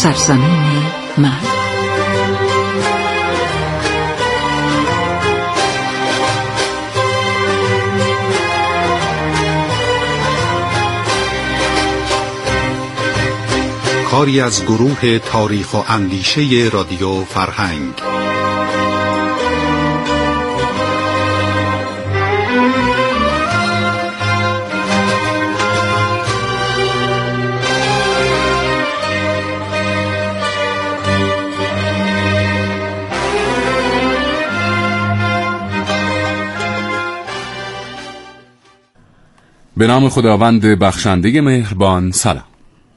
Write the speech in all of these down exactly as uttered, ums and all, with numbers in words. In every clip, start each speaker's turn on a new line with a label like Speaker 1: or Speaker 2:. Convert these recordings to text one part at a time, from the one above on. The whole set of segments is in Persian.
Speaker 1: سرزمین من.
Speaker 2: کاری از گروه تاریخ و اندیشه رادیو فرهنگ.
Speaker 3: به نام خداوند بخشنده مهربان. سلام.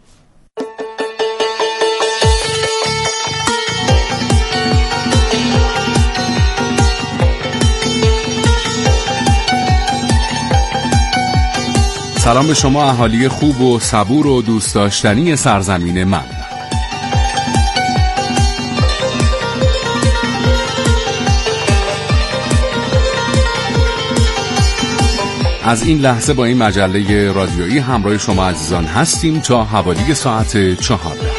Speaker 3: سلام به شما اهالی خوب و صبور و دوست داشتنی سرزمین من. از این لحظه با این مجله رادیویی همراه شما عزیزان هستیم تا حوالی ساعت چهارده.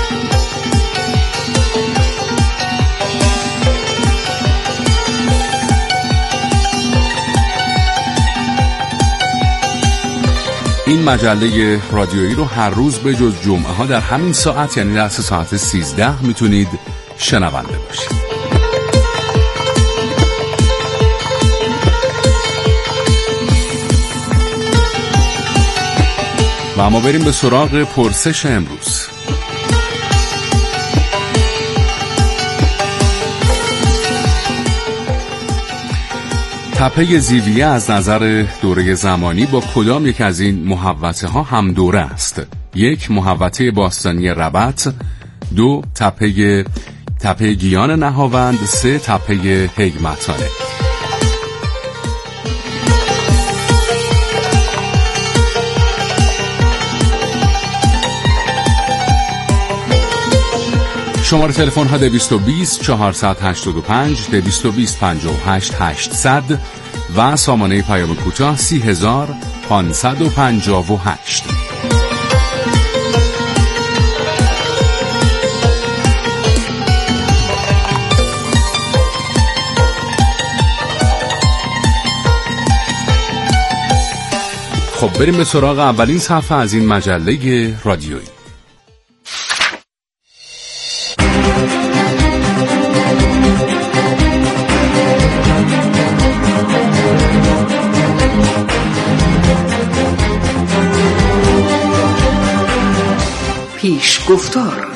Speaker 3: این مجله رادیویی رو هر روز به جز جمعه ها در همین ساعت، یعنی در ساعت سیزده میتونید شنونده باشید. و اما بریم به سراغ پرسش امروز. تپه زیویه از نظر دوره زمانی با کدام یک از این محوطه ها هم دوره است؟ یک، محوطه باستانی ربط. دو، تپه تپه گیان نهاوند. سه، تپه هیگمتانه. شماره تلفن ها دویست و بیست چهارصد و هشتاد و پنج، دویست و بیست پنجاه و هشت هشتصد و سامانه پیام کوتاه سی هزار پانصد و پنجاه و هشت. خب بریم به سراغ اولین صفحه از این مجله رادیویی.
Speaker 1: پیش گفتار.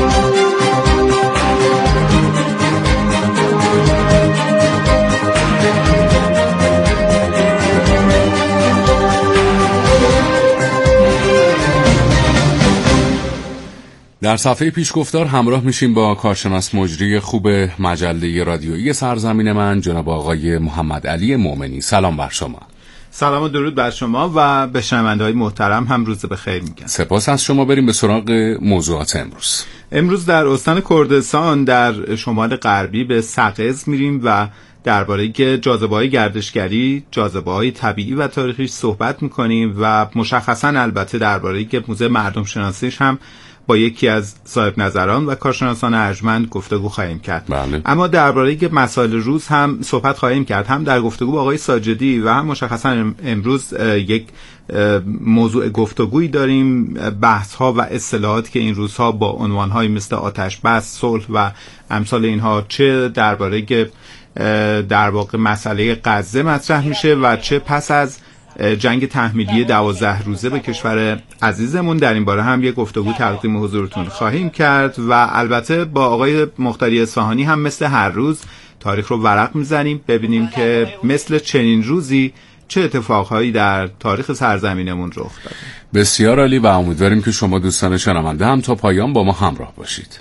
Speaker 3: در صفحه پیشگفتار همراه میشیم با کارشناس مجری خوب مجله رادیویی سرزمین من، جناب آقای محمد علی مومنی. سلام بر شما.
Speaker 4: سلام و درود بر شما و به شنونده‌های محترم هم روز بخیر میگم.
Speaker 3: سپاس از شما. بریم به سراغ موضوعات امروز.
Speaker 4: امروز در استان کردستان در شمال غربی به سقز میریم و درباره که جاذبه‌های گردشگری، جاذبه‌های طبیعی و تاریخی صحبت میکنیم و مشخصاً البته درباره که موزه مردم شناسیش هم با یکی از صاحب نظران و کارشناسان ارجمند گفتگو خواهیم کرد.
Speaker 3: بله.
Speaker 4: اما درباره که مسائل روز هم صحبت خواهیم کرد، هم در گفتگو با آقای ساجدی و هم مشخصا امروز یک موضوع گفتگویی داریم، بحث ها و اصطلاحاتی که این روزها با عنوان های مثل آتش بس، صلح و امثال اینها چه درباره که در واقع مسئله غزه مطرح میشه و چه پس از جنگ تحمیلی دوازده روزه به کشور عزیزمون، در این باره هم یک گفتگو تقدیم حضورتون خواهیم کرد و البته با آقای مختاری اصفهانی هم مثل هر روز تاریخ رو ورق میزنیم ببینیم که مثل چنین روزی چه اتفاقهایی در تاریخ سرزمینمون رخ داده.
Speaker 3: بسیار عالی و امیدواریم که شما دوستان شنونده هم تا پایان با ما همراه باشید.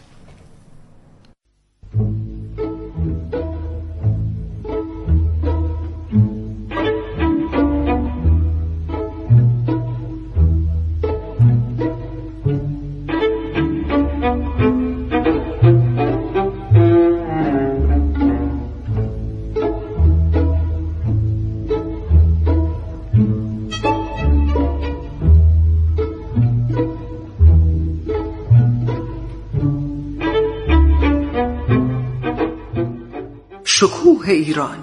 Speaker 1: شکوه ایران.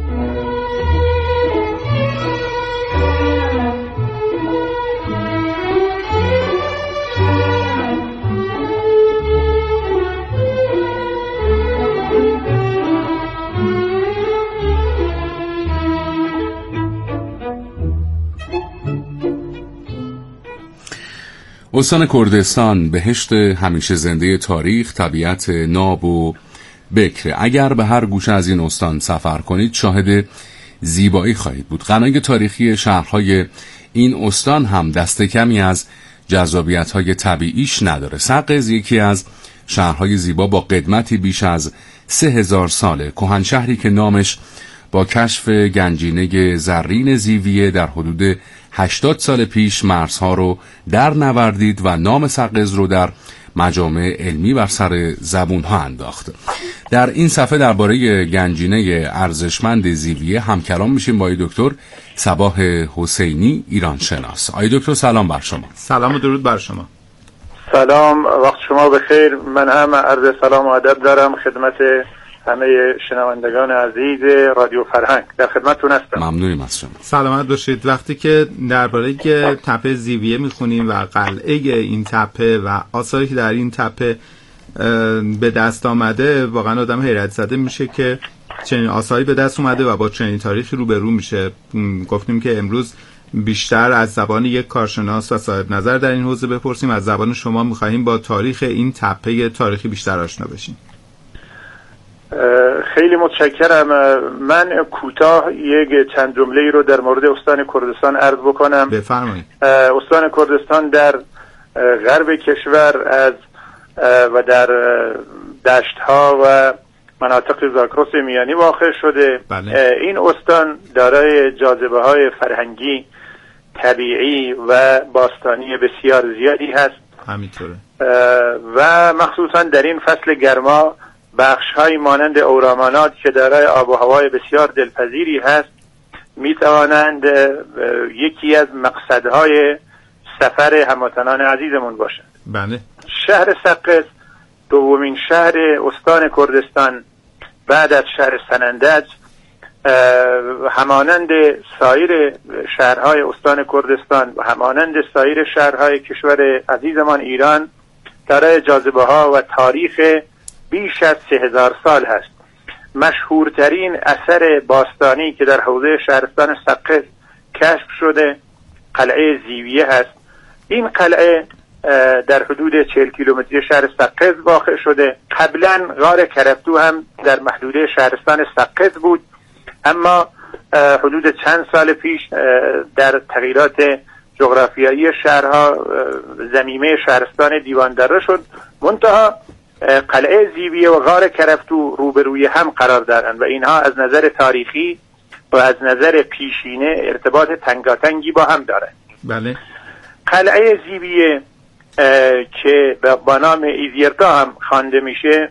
Speaker 3: استان کردستان بهشت همیشه زنده تاریخ، طبیعت ناب و بکر. اگر به هر گوشه از این استان سفر کنید شاهد زیبایی خواهید بود. غنای تاریخی شهرهای این استان هم دست کمی از جذابیت‌های طبیعیش نداره. سقز یکی از شهرهای زیبا با قدمتی بیش از سه هزار ساله، کهن شهری که نامش با کشف گنجینه زرین زیویه در حدود هشتاد سال پیش مرزها رو در نوردید و نام سقز رو در مجامع علمی بر سر زبونها انداخت. در این صفحه درباره گنجینه ارزشمند زیویه همکلام میشیم با دکتر صباح حسینی، ایران شناس. آقای دکتر سلام بر شما.
Speaker 4: سلام و درود بر شما.
Speaker 5: سلام، وقت شما بخیر. من هم عرض سلام و ادب دارم خدمت همه شنوندگان عزیز رادیو فرهنگ. در خدمتتون هستم.
Speaker 3: ممنونیم از شما.
Speaker 4: سلامت باشید. وقتی که درباره تپه زیویه میخونیم و قلعه این تپه و آثاری که در این تپه به دست آمده، واقعا آدم حیرت زده میشه که چنین آثاری به دست اومده و با چنین تاریخی روبرو میشه. گفتیم که امروز بیشتر از زبان یک کارشناس و صاحب نظر در این حوزه بپرسیم. از زبان شما میخواهیم با تاریخ این تپه تاریخی بیشتر آشنا بشیم.
Speaker 5: خیلی متشکرم. من کوتاه یک چند جمله‌ای رو در مورد استان کردستان عرض بکنم.
Speaker 4: بفرمایید.
Speaker 5: استان کردستان در غرب کشور از و در دشت‌ها و مناطق زاگرس میانی واقع شده.
Speaker 4: بله.
Speaker 5: این استان دارای جاذبه‌های فرهنگی، طبیعی و باستانی بسیار زیادی هست.
Speaker 4: همینطوره.
Speaker 5: و مخصوصا در این فصل گرما بخش‌های مانند اورامانات که دارای آب و هوای بسیار دلپذیری هست می‌توانند یکی از مقصدهای سفر هموطنان عزیزمون باشند.
Speaker 4: بله.
Speaker 5: شهر سقز دومین شهر استان کردستان بعد از شهر سنندج همانند سایر شهرهای استان کردستان و همانند سایر شهرهای کشور عزیزمان ایران دارای جاذبه‌ها و تاریخ بیش از سه هزار سال هست. مشهورترین اثر باستانی که در حوزه شهرستان سقز کشف شده قلعه زیویه هست. این قلعه در حدود چهل کیلومتری شهر سقز واقع شده. قبلا غار کرفتو هم در محدوده شهرستان سقز بود، اما حدود چند سال پیش در تغییرات جغرافیایی شهرها ضمیمه شهرستان دیوان دره شد. منتها قلعه زیویه و غار کرفتو روبروی هم قرار دارند و اینها از نظر تاریخی و از نظر پیشینه ارتباط تنگاتنگی با هم دارند.
Speaker 4: بله.
Speaker 5: قلعه زیویه که با نام ایزیرگاه هم خوانده میشه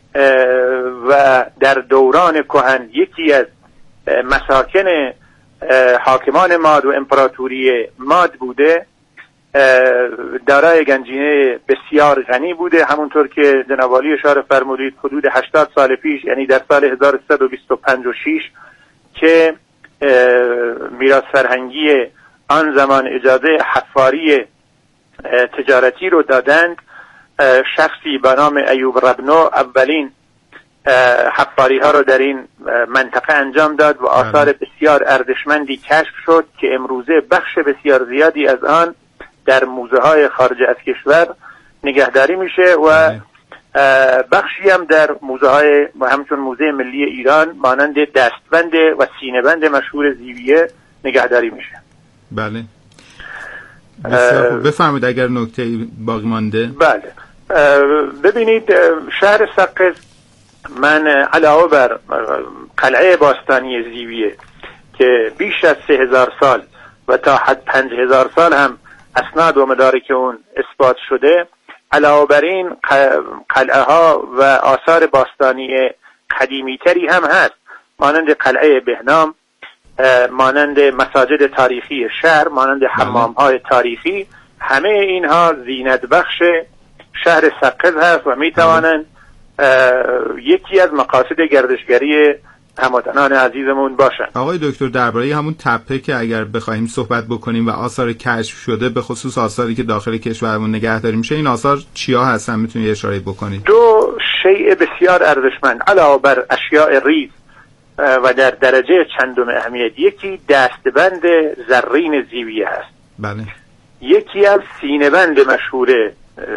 Speaker 5: و در دوران کهن یکی از مساکن حاکمان ماد و امپراتوری ماد بوده، دارای گنجینه بسیار غنی بوده. همونطور که جناب عالی اشاره فرمودید حدود هشتاد سال پیش، یعنی در سال هزار و سیصد و بیست و پنج و شش که میراث فرهنگی آن زمان اجازه حفاری تجارتی رو دادند، شخصی به نام ایوب ربنو اولین حفاری ها رو در این منطقه انجام داد و آثار بسیار ارزشمندی کشف شد که امروزه بخش بسیار زیادی از آن در موزه های خارج از کشور نگهداری میشه و بخشی هم در موزه های و همچون موزه ملی ایران مانند دستبند و سینه‌بند مشهور زیویه نگهداری میشه.
Speaker 4: بله. بسیار خوب. بفرمایید اگر نکته باقی مانده.
Speaker 5: بله. ببینید شهر سقز، من علاوه بر قلعه باستانی زیویه که بیش از سه هزار سال و تا حد پنج هزار سال هم اسناد و مدارک اون اثبات شده، علاوه بر این قلعه ها و آثار باستانی قدیمی تری هم هست، مانند قلعه بهنام، مانند مساجد تاریخی شهر، مانند حمام های تاریخی. همه اینها زینت بخش شهر سقز هست و می توانند یکی از مقاصد گردشگری هموطنان عزیزمون باشن.
Speaker 4: آقای دکتر، درباره همون تپه که اگر بخوایم صحبت بکنیم و آثار کشف شده، به خصوص آثاری که داخل کشورمون نگهداری میشه، این آثار چیا هستن؟ میتونید اشاره بکنید؟
Speaker 5: دو شیء بسیار ارزشمند علاوه بر اشیاء ریز و در درجه چندم اهمیت، یکی دستبند زرین زیویه هست.
Speaker 4: بله.
Speaker 5: یکی از سینه‌بند مشهور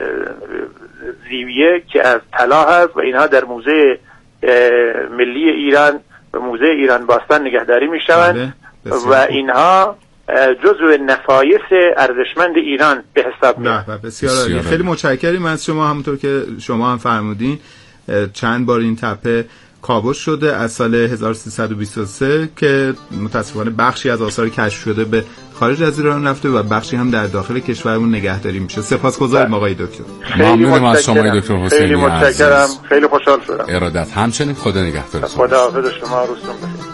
Speaker 5: زیویه که از طلا هست و اینها در موزه ملی ایران و موزه ایران باستان نگهداری می شوند و اینها جزو نفایس ارزشمند ایران به حساب می آیند.
Speaker 4: بسیار عالی. خیلی متشکریم از شما. همونطور که شما هم فرمودین چند بار این تپه کاوش شده از سال هزار و سیصد و بیست و سه که متاسفانه بخشی از آثار کشف شده به خارج از ایران رفته و بخشی هم در داخل کشورمون نگهداری میشه. سپاسگزارم آقای دکتر.
Speaker 3: ممنونم از شما دکتر حسینی.
Speaker 5: خیلی متشکرم. خیلی خوشحال شدم.
Speaker 3: ارادت. همچنین خدا نگهدار.
Speaker 5: خدا حافظ شما. روزتون بخیر.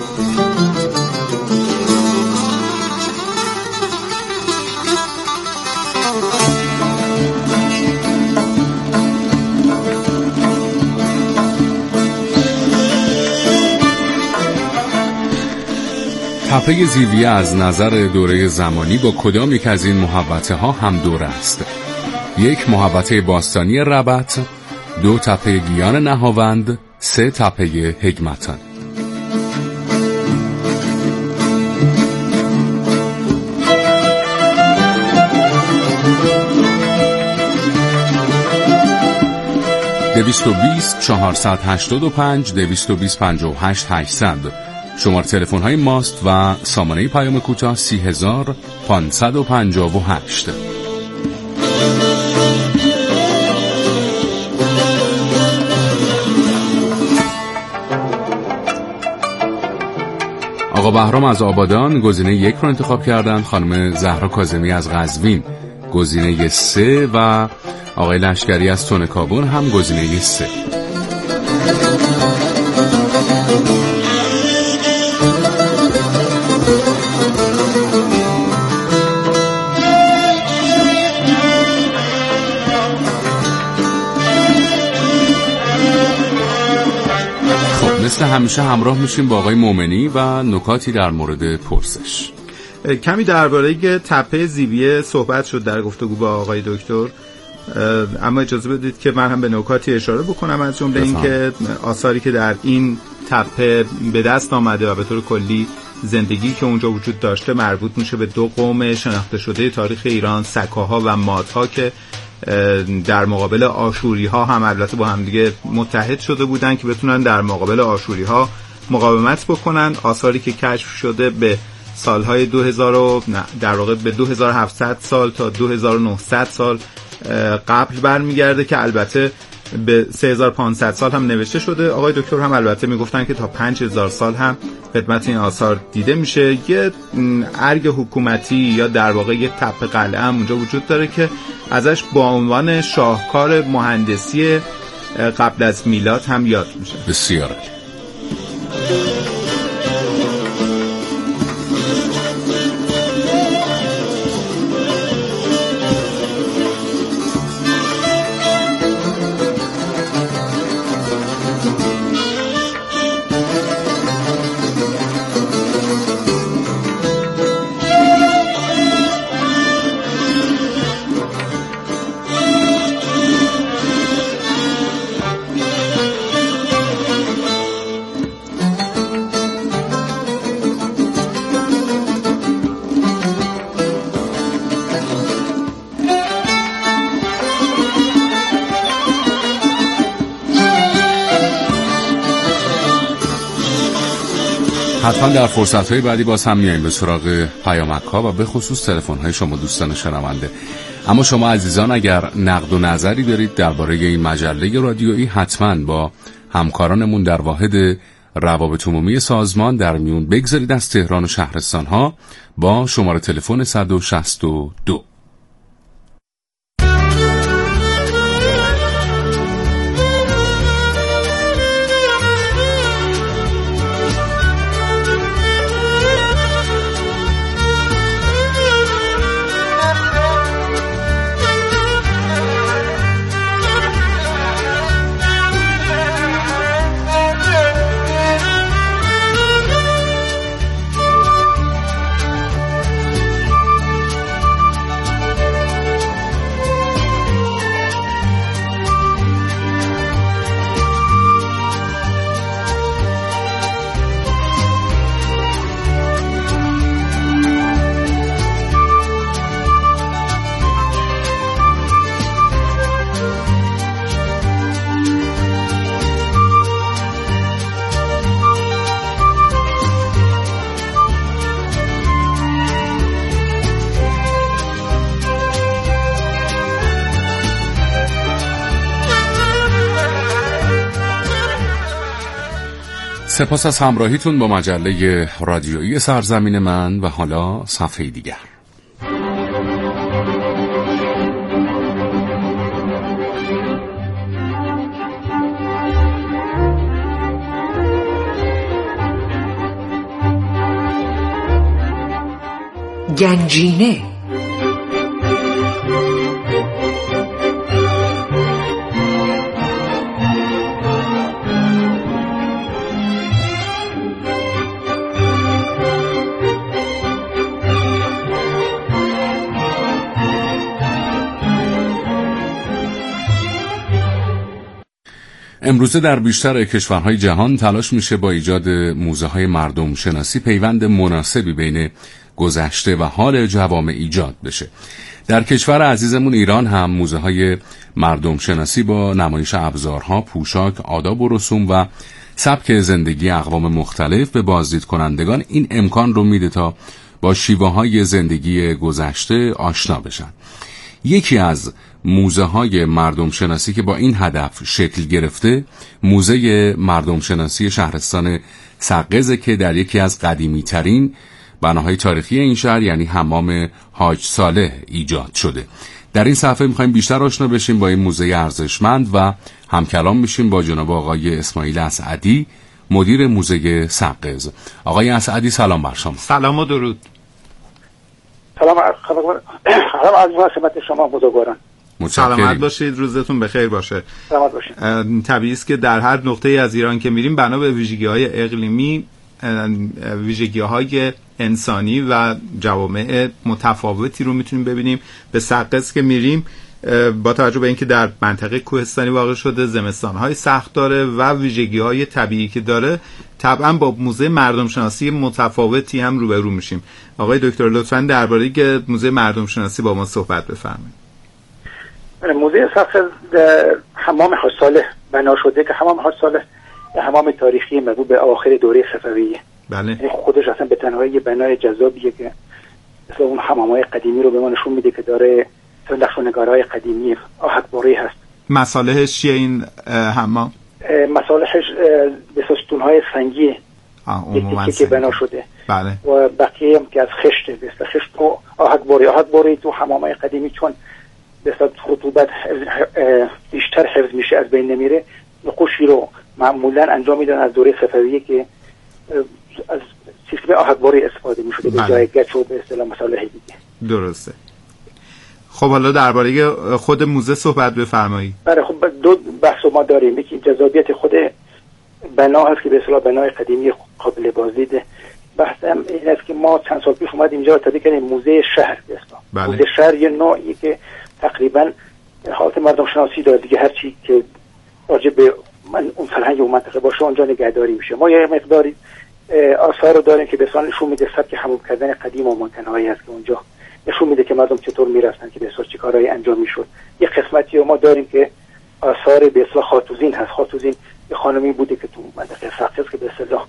Speaker 3: تپه زیویه از نظر دوره زمانی با کدام یک از این محوطه ها هم دوره است؟ یک محوطه باستانی ربط، دو تپه گیان نهاوند، سه تپه حکمتان. دویست و بیست چهارصد هشتاد و پنج دویست و بیست پنجاه و هشت هشتصد شماره تلفن های ماست و سامانه پیام کوتاه سی هزار پانصد و پنجاه و هشت. آقا بهرام از آبادان گزینه یک رو انتخاب کردن، خانم زهرا کاظمی از قزوین گزینه سه و آقای لشکری از تونکابون هم گزینه سه. مثل همیشه همراه میشیم با آقای مومنی و نکاتی در مورد پرسش.
Speaker 4: کمی درباره تپه زیویه صحبت شد در گفتگو با آقای دکتر، اما اجازه بدید که من هم به نکاتی اشاره بکنم، از جمله این که آثاری که در این تپه به دست آمده و به طور کلی زندگی که اونجا وجود داشته مربوط میشه به دو قوم شناخته شده تاریخ ایران، سکاها و مادها، که در مقابل آشوری ها هم البته با هم دیگه متحد شده بودن که بتونن در مقابل آشوری ها مقاومت بکنن. آثاری که کشف شده به سالهای دو هزار در واقع به دو هزار و هفتصد سال تا دو هزار و نهصد سال قبل برمیگرده که البته به سه هزار و پانصد سال هم نوشته شده. آقای دکتر هم البته میگفتن که تا پنج هزار سال هم خدمت این آثار دیده میشه. یه ارگ حکومتی یا در واقع یه تپه قلعه هم اونجا وجود داره که ازش با عنوان شاهکار مهندسی قبل از میلاد هم یاد میشه.
Speaker 3: بسیار حتما در فرصت‌های بعدی باز هم میایم به سراغ پیامک‌ها و به خصوص تلفن‌های شما دوستان شنونده. اما شما عزیزان اگر نقد و نظری دارید درباره این مجله رادیویی، حتما با همکارانمون در واحد روابط عمومی سازمان در میون بگذارید از تهران و شهرستان‌ها با شماره تلفن صد و شصت و دو. سپاس از همراهیتون با مجله رادیویی سرزمین من و حالا صفحه دیگر.
Speaker 1: گنجینه.
Speaker 3: امروزه در بیشتر کشورهای جهان تلاش میشه با ایجاد موزه‌های مردم شناسی پیوند مناسبی بین گذشته و حال جوامع ایجاد بشه. در کشور عزیزمون ایران هم موزه‌های مردم شناسی با نمایش ابزارها، پوشاک، آداب و رسوم و سبک زندگی اقوام مختلف به بازدید کنندگان این امکان رو میده تا با شیوه‌های زندگی گذشته آشنا بشن. یکی از موزه‌های مردم شناسی که با این هدف شکل گرفته موزه مردم شناسی شهرستان سقز که در یکی از قدیمی ترین بناهای تاریخی این شهر یعنی حمام حاج صالح ایجاد شده. در این صفحه می‌خوایم بیشتر آشنا بشیم با این موزه ارزشمند و همکلام میشیم با جناب آقای اسماعیل اسعدی، مدیر موزه سقز. آقای اسعدی سلام بر شما.
Speaker 4: سلام و درود.
Speaker 6: سلام عرض خدمت شما بزرگواران.
Speaker 4: سلامت باشید، روزتون بخیر باشه.
Speaker 6: سلامت باشید.
Speaker 4: طبیعی است که در هر نقطه از ایران که میریم بنا به ویژگی‌های اقلیمی ویژگی‌های انسانی و جوامع متفاوتی رو میتونیم ببینیم. به سقز که میریم با توجه به اینکه در منطقه کوهستانی واقع شده، زمستان‌های سخت داره و ویژگی‌های طبیعی که داره، طبعا با موزه مردم شناسی متفاوتی هم روبرو میشیم. آقای دکتر لطفاً درباره که موزه مردم شناسی با ما صحبت بفرمایید.
Speaker 6: موزه سقز در حمام حاج صالح بنا شده که حمام حاج صالح حمام تاریخی مربوط به اواخر دوره صفویه.
Speaker 4: بله.
Speaker 6: خودش اصلا به تنهایی یه بنای جذابیه که مثل اون حمام‌های قدیمی رو به ما نشون میده که داره نقش‌ونگارهای قدیمی آهکبری هست.
Speaker 4: مصالحش چیه این حمام؟
Speaker 6: مصالحش به ستون‌های سنگی یکی که بنا شده.
Speaker 4: بله.
Speaker 6: و بقیه هم که از خشته، مثل خشت و آهکبری. آهکبری تو حمام‌های قدیمی چون به صورت رطوبت بیشتر حفظ میشه، از بین نمیره. نقوشی رو معمولا انجام میدن از دوره صفویه که از سیستم آهکبری استفاده میشده به جای گچ و به اصطلاح مصالح دیگه.
Speaker 4: درسته. خب حالا درباره خود موزه صحبت بفرمایید.
Speaker 6: بله، خب دو بحث ما داریم. یکی جذابیت خود بنا هست که به اصطلاح بنای قدیمی قابل بازدید. بحث هم این است که ما چند سال پیش اومدیم اینجا تبدیل کردیم موزه شهر به اصطلاح.
Speaker 4: بله.
Speaker 6: موزه شهر یه نوعی که تقریبا حالت مردم شناسی داره دیگه، هر چی که راجع به من اون فرهنگ و منطقه باشه اونجا نگهداری میشه. ما یه مقداری آثار رو داریم که به اصطلاح نشون میده سبک حمام کردن قدیم و منتنایی هست که اونجا نشون میده که مردم چطور میرفتن، که به اصطلاح چه کارهایی انجام میشد. یه قسمتی رو ما داریم که آثار به اصطلاح خاتوزین هست. خاتوزین یه خانمی بوده که تو منطقه سقز که به اصطلاح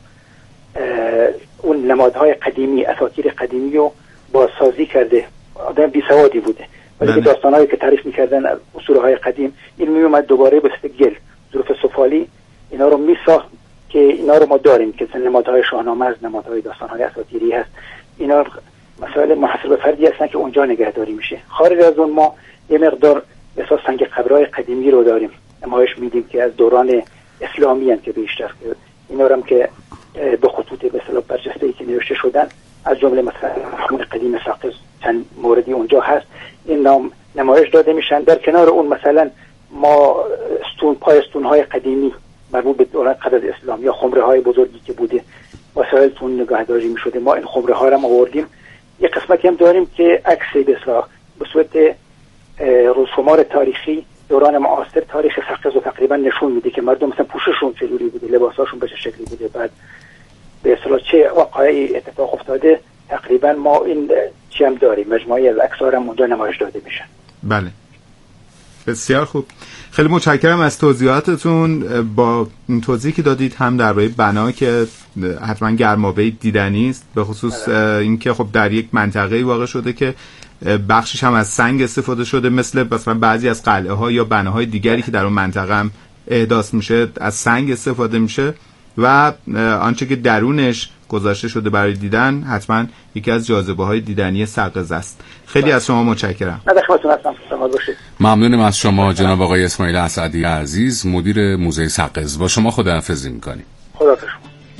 Speaker 6: اون نمادهای قدیمی، اساطیر قدیمی رو بازسازی کرده. آدم بی سوادی بوده ولی که داستانهایی که تعریف میکردن از اسطوره‌های قدیم، این میومد دوباره به صورت گل، ظروف سفالی اینا رو میساخت که اینا رو ما داریم که نمادهای شاهنامه از نمادهای داستانهای اساطیری هست. اینا مسائل محصول به فردی هستن که اونجا نگهداری میشه. خارج از اون ما یه مقدار مثلا سنگ قبرهای قدیمی رو داریم، نمایش میدیم که از دوران اسلامی هستند که بیشتر که اینا هم که به خطوط به اصطلاح برجسته‌ای که نوشته شدن، از جمله مثلا حمام قدیم سقز چند موردی اونجا هست، این نام نمایش داده میشن. در کنار اون مثلا ما استون پای استون‌های قدیمی مربوط به دوران قبل از اسلام یا خمره‌های بزرگی که بوده وسایل تون نگهداری میشده، ما این خمره‌ها رو آوردیم. یک قسمتی هم داریم که عکس به اصطلاح به صورت رسومات تاریخی دوران معاصر تاریخ سقز رو تقریبا نشون میده که مردم مثلا پوشششون چجوری بوده، لباساشون به چه شکلی بوده، بعد به اصطلاح چه واقعی اتفاق افتاده. تقریبا ما این چی هم داریم، مجموعی از عکس‌ها هم اونجا نمایش داده میشن.
Speaker 4: بله، بسیار خوب. خیلی متشکرم از توضیحاتتون. با این توضیحی که دادید هم درباره بنا که حتما گرمابه دیدنی است، به خصوص اینکه خب در یک منطقه‌ای واقع شده که بخشش هم از سنگ استفاده شده، مثل مثلا بعضی از قلعه ها یا بناهای دیگری که در اون منطقه هم احداث میشه از سنگ استفاده میشه. و آنچه که درونش گذاشته شده برای دیدن حتما یکی از جاذبه‌های دیدنی سقز است. خیلی از شما متشکرم.
Speaker 3: ممنونم از شما جناب آقای اسماعیل اسعدی عزیز، مدیر موزه سقز. با شما خداحافظی می‌کنیم.
Speaker 6: خداحافظ.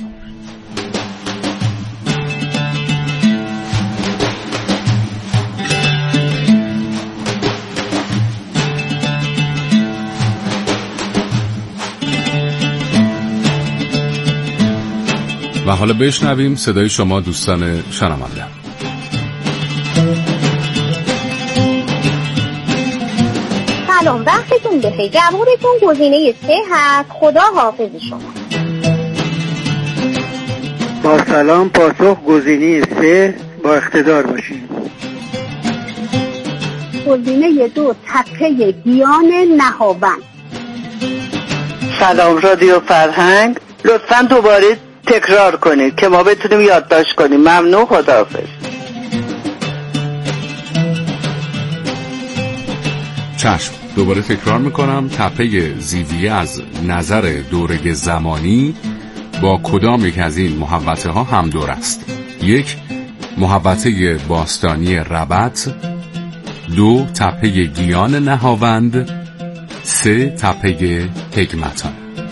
Speaker 3: و حالا بشنویم صدای شما دوستان شنونده.
Speaker 7: سلام، وقتتون بخیر. جوابتون گزینه سه هست. خدا حافظ شما.
Speaker 8: با سلام، پاسخ گزینه سه، با اقتدار باشین.
Speaker 7: گزینه دو، تپه گیان نهاوند.
Speaker 8: سلام رادیو فرهنگ، لطفاً دوباره تکرار کنید که ما بتونیم یادداشت کنیم. ممنون، خداحافظ.
Speaker 3: چشم، دوباره تکرار میکنم. تپه زیویه از نظر دوره زمانی با کدام یک از این محوطه ها هم دور است؟ یک، محوطه باستانی ربط. دو، تپه گیان نهاوند. سه، تپه تگمتان.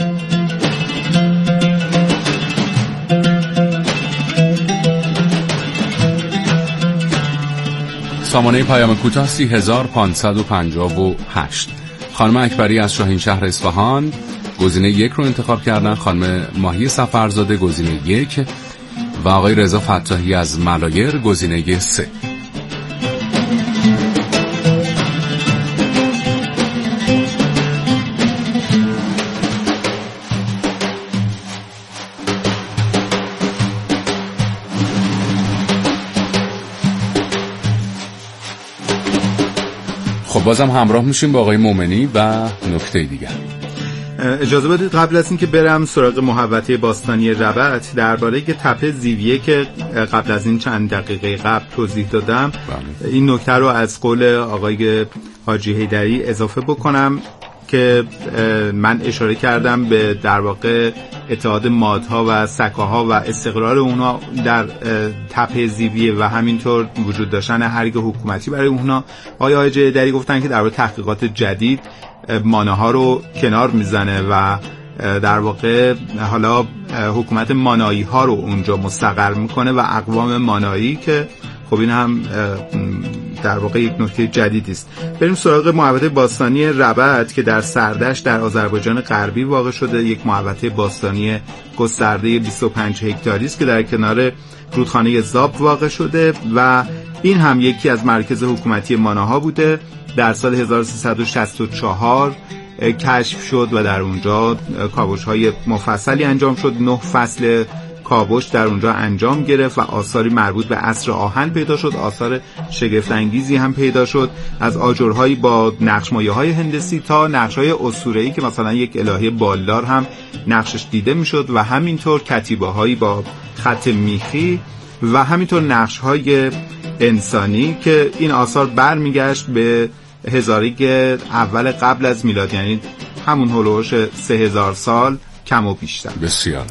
Speaker 3: سامانه پیام کوتاه سی هزار پانصد و پنجاه و هشت. خانم اکبری از شاهین شهر اصفهان گزینه یک رو انتخاب کردن، خانم ماهی سفرزاده گزینه یک و آقای رضا فتاحی از ملایر گزینه سه. خب بازم همراه میشیم با آقای مومنی و نکته دیگر.
Speaker 4: اجازه بدید قبل از این که برم سراغ محوطه باستانی ربط، درباره که تپه زیویه که قبل از این چند دقیقه قبل توضیح دادم بله. این نکته رو از قول آقای حاجی حیدری اضافه بکنم که من اشاره کردم به در واقع اتحاد مادها و سکاها و استقرار اونها در تپه زیویه و همینطور وجود داشتن حرگ حکومتی برای اونها. آقای حاجی حیدری گفتن که در تحقیقات جدید ماناها رو کنار میزنه و در واقع حالا حکومت مانایی ها رو اونجا مستقر میکنه و اقوام مانایی که خب این هم در واقع یک نکته جدیدی است. بریم سراغ محوطه باستانی ربط که در سردشت در آذربایجان غربی واقع شده. یک محوطه باستانی گسترده بیست و پنج هکتاری است که در کنار رودخانه زاب واقع شده و این هم یکی از مراکز حکومتی ماناها بوده. در سال هزار و سیصد و شصت و چهار کشف شد و در اونجا کاوش‌های مفصلی انجام شد. نه فصل کاوش در اونجا انجام گرفت و آثاری مربوط به عصر آهن پیدا شد. آثار شگفت انگیزی هم پیدا شد، از آجرهایی با نقش‌مایه‌های هندسی تا نقش‌های اسطوره‌ای که مثلا یک الهه بالدار هم نقشش دیده میشد و همینطور کتیبه‌هایی با خط میخی و همینطور نقش‌های انسانی که این آثار برمیگشت به هزاریگ اول قبل از میلاد، یعنی همون هولوش سه هزار سال کم و بیشتر.
Speaker 3: بسیار.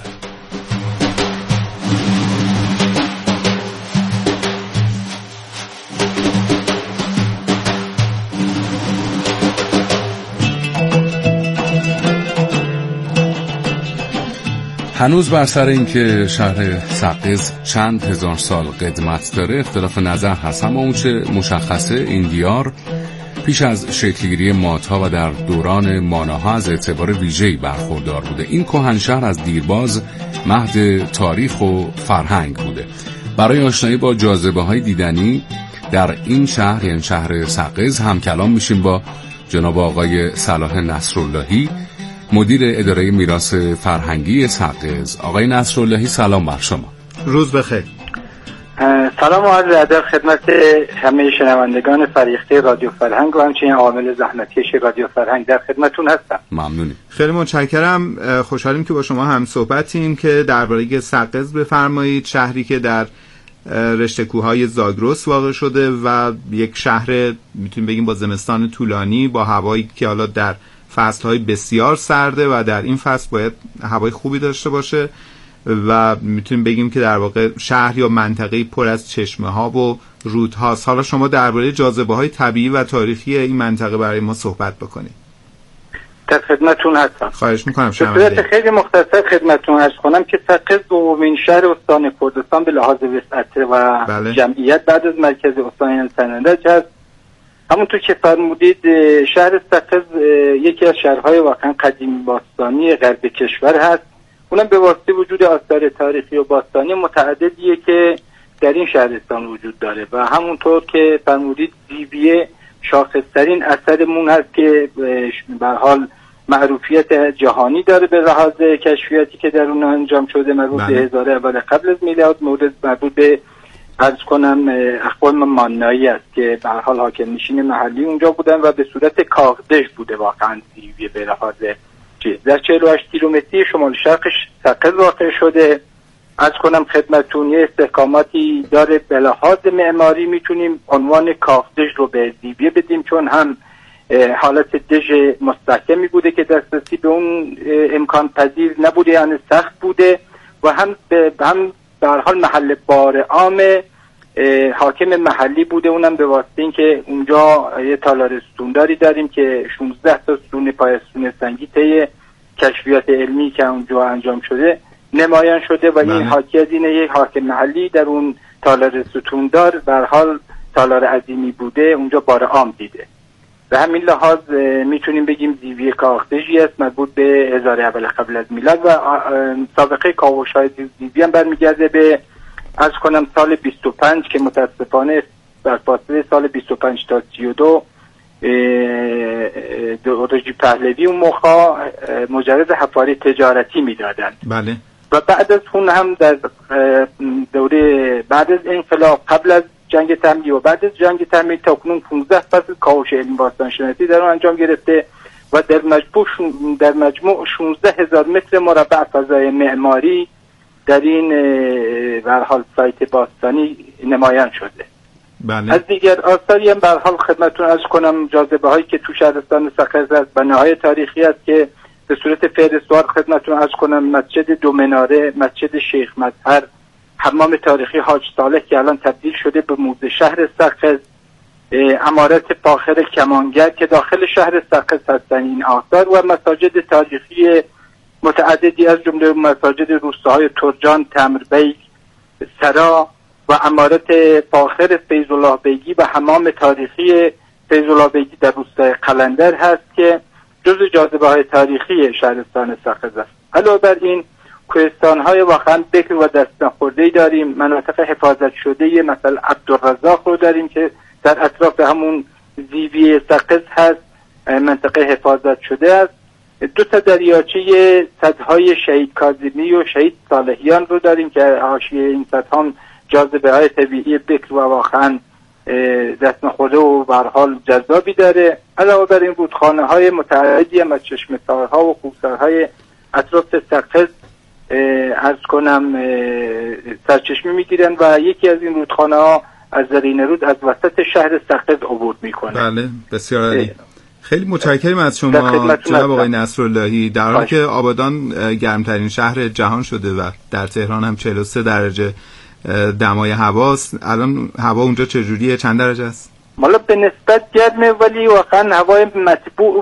Speaker 3: هنوز بر سر این که شهر سقز چند هزار سال قدمت داره اختلاف نظر هست، اما اون چه مشخصه این دیار پیش از شکلگیری مادها و در دوران ماناها از اعتبار ویژه‌ای برخوردار بوده. این کهنشهر از دیرباز مهد تاریخ و فرهنگ بوده. برای آشنایی با جاذبه‌های دیدنی در این شهر، یعنی شهر سقز، هم کلام میشیم با جناب آقای صلاح نصراللهی، مدیر اداره میراث فرهنگی سقز. آقای نصراللهی سلام بر شما.
Speaker 4: روز بخیر.
Speaker 6: سلام و عرض ادب خدمت همه شنوندگان فریخته رادیو فرهنگ و همچنین عامل زحمتکش رادیو فرهنگ، در خدمتتون هستم.
Speaker 3: ممنونیم.
Speaker 4: خیلی متشکرم. خوشحالیم که با شما هم صحبتیم که درباره سقز بفرمایید، شهری که در رشته کوههای زاگرس واقع شده و یک شهر میتونیم بگیم با زمستان طولانی، با هوایی که حالا در فصل‌های بسیار سرده و در این فصل باید هوای خوبی داشته باشه و میتونیم بگیم که در واقع شهر یا منطقه‌ای پر از چشمه‌ها و رودهاست. حالا شما درباره جاذبه‌های طبیعی و تاریخی این منطقه برای ما صحبت بکنید.
Speaker 9: در خدمتتون هستم.
Speaker 4: خواهش می‌کنم.
Speaker 9: به صورت خیلی مختصر خدمتتون عرض کنم که سقز دومین شهر استان کردستان به لحاظ وسعت و بله. جمعیت بعد از مرکز استان سنندج هست. همونطور که فرمودید شهر سقز یکی از شهرهای واقعا قدیمی باستانی غرب کشور هست. اونم به واسطه وجود آثار تاریخی و باستانی متعددیه که در این شهرستان وجود داره و همونطور که فرمودید زیویه شاخصترین اثرمون هست که به حال معروفیت جهانی داره به لحاظ کشفیاتی که در اون انجام شده مربوط به هزاره اول قبل از میلاد، مورد مربوط به عرض کنم اقوام مانایی است که به هر حال حاکم نشین محلی اونجا بودن و به صورت کاغدش بوده واقعا زیویه به لحاظ چیز. در چهل و هشت کیلومتری شمال شرق سقز واقع شده. عرض کنم خدمتتون یه استحکاماتی داره به لحاظ معماری میتونیم عنوان کاغدش رو به زیویه بدیم چون هم حالت دژ مستحکمی بوده که دسترسی به اون امکان پذیر نبوده یعنی سخت بوده و هم به هم به هر حال محل بار عام حاکم محلی بوده اونم به واسطه اینکه اونجا یه تالار ستونداری داریم که شانزده تا ستون پایستون سنگی طی کشفیات علمی که اونجا انجام شده نمایان شده و این حاکی از اینه یک حاکم محلی در اون تالار ستوندار به هر حال تالار عظیمی بوده اونجا بار عام دیده. به همین لحاظ میتونیم بگیم زیویه کاغدژی است مربوط به هزاره اول قبل از میلاد و سابقه کاوش‌های زیویه هم برمیگرده به عرض کنم سال بیست و پنج که متاسفانه در فاصله سال بیست و پنج تا سی و دو رژی پهلوی اون موقع مجرد حفاری تجارتی میدادن.
Speaker 4: بله.
Speaker 9: و بعد از اون هم در دوره بعد از انقلاب قبل از جنگ تحمیلی و بعد از جنگ تحمیلی تا کنون پانزده فصل کاوش علمی باستان شناسی در اون انجام گرفته و در مجموع در مجموع شانزده هزار متر مربع فضای معماری در این به هر حال سایت باستانی نمایان شده.
Speaker 4: بله.
Speaker 9: از دیگر آثاری هم به هر حال خدمتتون عرض کنم جاذبه هایی که تو شهرستان سقز است بناهای تاریخی است که به صورت فهرستوار خدمتتون عرض کنم مسجد دو مناره، مسجد شیخ مظهر، حمام تاریخی حاج صالح که الان تبدیل شده به موزه شهر سقز، عمارت فاخر کمانگر که داخل شهر سقز هستن این آثار و مساجد تاریخی متعددی از جمله مساجد روستاهای ترجان، تمربیگ، سرا و عمارت فاخر فیض الله بیگی و حمام تاریخی فیض الله بیگی در روستای قلندر هست که جزو جاذبه های تاریخی شهرستان سقز است. علاوه بر این کوهستان های واقعا بکر و دست نخورده‌ای داریم، مناطق حفاظت شده مثلا عبدالرزاق رو داریم که در اطراف همون زیویه سقز هست، منطقه حفاظت شده است. دو تا دریاچه سدهای شهید کاظمی و شهید صالحیان رو داریم که حاشیه این سدها جاذبه های طبیعی بکر و واقعا دست نخورده و به هر حال جذابی داره. علاوه بر این رودخانه های متعددی هم از چشمه‌سارها و خوبسارهای اطراف سقز عرض کنم سرچشمه میگیرن و یکی از این رودخانه ها از زرین رود از وسط شهر سقز عبور میکنه.
Speaker 4: بله بسیار عالی. خیلی متشکرم از شما جناب آقای نصراللهی. در حالی که آبادان گرمترین شهر جهان شده و در تهران هم چهل و سه درجه دمای هواست، الان هوا اونجا چجوریه؟ چند درجه است؟
Speaker 9: مالا به نسبت گرمه ولی واقعا هوای مطبوع